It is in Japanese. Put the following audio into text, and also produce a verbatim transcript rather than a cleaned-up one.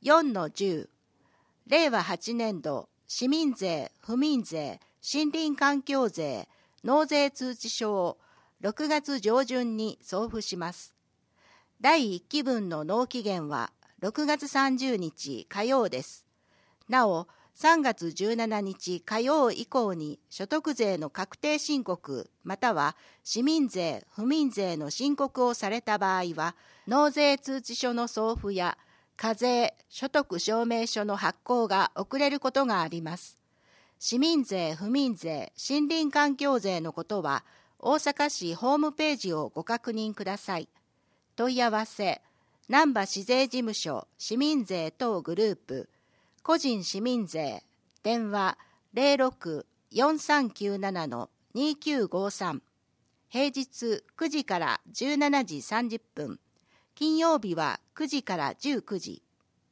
よんのじゅう、れいわはちねんど市民税、府民税、森林環境税、納税通知書をろくがつ上旬に送付します。だいいっきぶんの納期限はろくがつさんじゅうにち火曜です。なお、さんがつじゅうしちにち火曜以降に所得税の確定申告または市民税・府民税の申告をされた場合は、納税通知書の送付や課税・所得証明書の発行が遅れることがあります。市民税・府民税・森林環境税のことは、大阪市ホームページをご確認ください。問い合わせ、難波市税事務所市民税等グループ、個人市民税、電話 ゼロろく よんさんきゅうなな にきゅうごさん、平日くじからじゅうしちじさんじゅっぷん、金曜日はくじからじゅうくじ。